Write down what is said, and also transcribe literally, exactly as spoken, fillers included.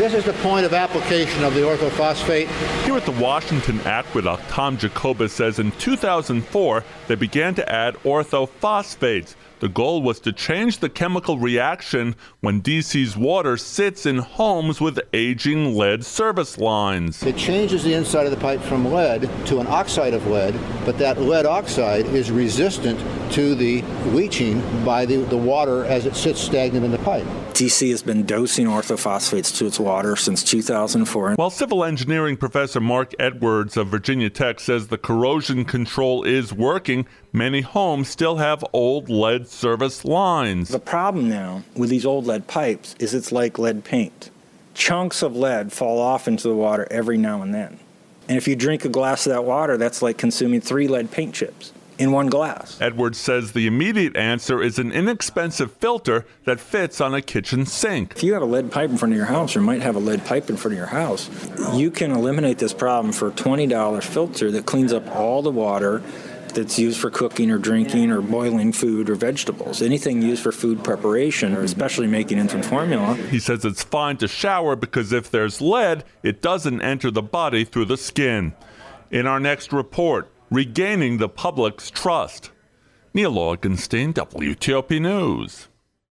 This is the point of application of the orthophosphate. Here at the Washington Aqueduct, Tom Jacobus says in two thousand four they began to add orthophosphates. The goal was to change the chemical reaction when D C's water sits in homes with aging lead service lines. It changes the inside of the pipe from lead to an oxide of lead, but that lead oxide is resistant to the leaching by the, the water as it sits stagnant in the pipe. D C has been dosing orthophosphates to its water since two thousand four. While civil engineering professor Mark Edwards of Virginia Tech says the corrosion control is working, many homes still have old lead service lines. The problem now with these old lead pipes is it's like lead paint. Chunks of lead fall off into the water every now and then. And if you drink a glass of that water, that's like consuming three lead paint chips in one glass. Edwards says the immediate answer is an inexpensive filter that fits on a kitchen sink. If you have a lead pipe in front of your house, or might have a lead pipe in front of your house, you can eliminate this problem for a twenty dollars filter that cleans up all the water that's used for cooking or drinking or boiling food or vegetables. Anything used for food preparation, or especially making infant formula. He says it's fine to shower because if there's lead, it doesn't enter the body through the skin. In our next report, regaining the public's trust. Neil Augenstein, W T O P News.